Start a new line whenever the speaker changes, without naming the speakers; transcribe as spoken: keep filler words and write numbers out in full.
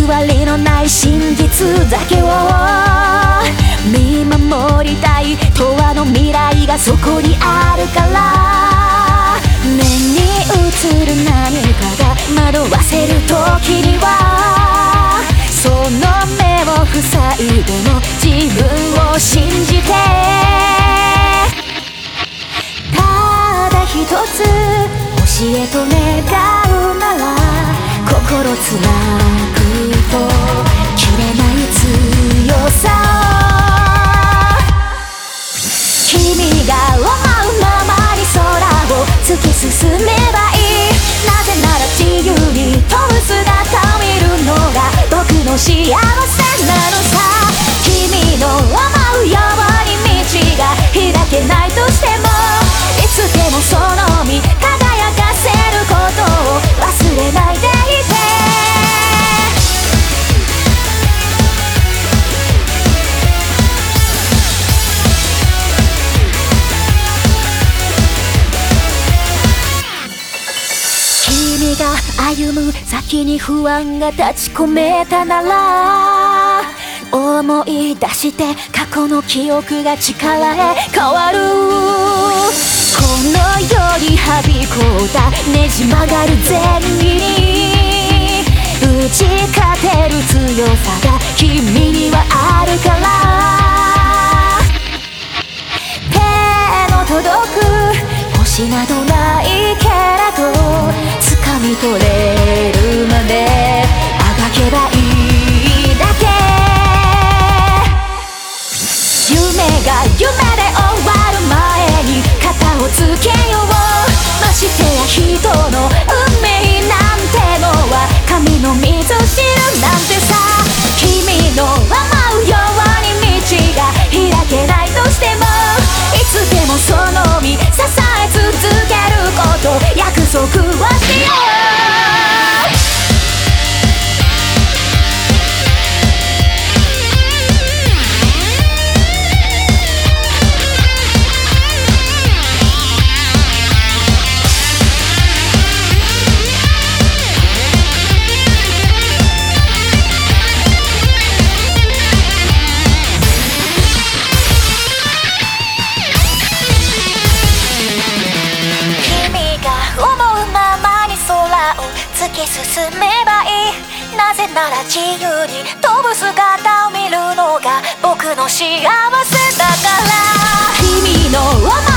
わりのない真実だけを見守りたい。永遠の未来がそこにあるから。目に映る何かが惑わせる時にはその目を塞いでも自分を信じて。ただ一つ教えと願うなら心つなぐと切れない強さを。君が思うままに空を突き進めばいい。なぜなら自由に飛ぶ姿を見るのが僕の幸せなのさ。君の思うように道が開けないとしてもいつでもその身輝かせることを忘れないでいて。君が歩む先に不安が立ち込めたなら思い出して過去の記憶が力へ変わる。この世にはびこったねじ曲がる善意に打ち勝てる強さが君にはあるから。手の届く星などないけれど掴み取れるまであがけばいいだけ。夢が夢で終わる前に片をつけよう。ましてや人の運命なんてのは神のみぞ知るなんてさ。君の思うように道が開けないとしてもいつでもその身支え続けること約束はしよう。突き進めばいい。なぜなら自由に飛ぶ姿を見るのが僕の幸せだから。君の思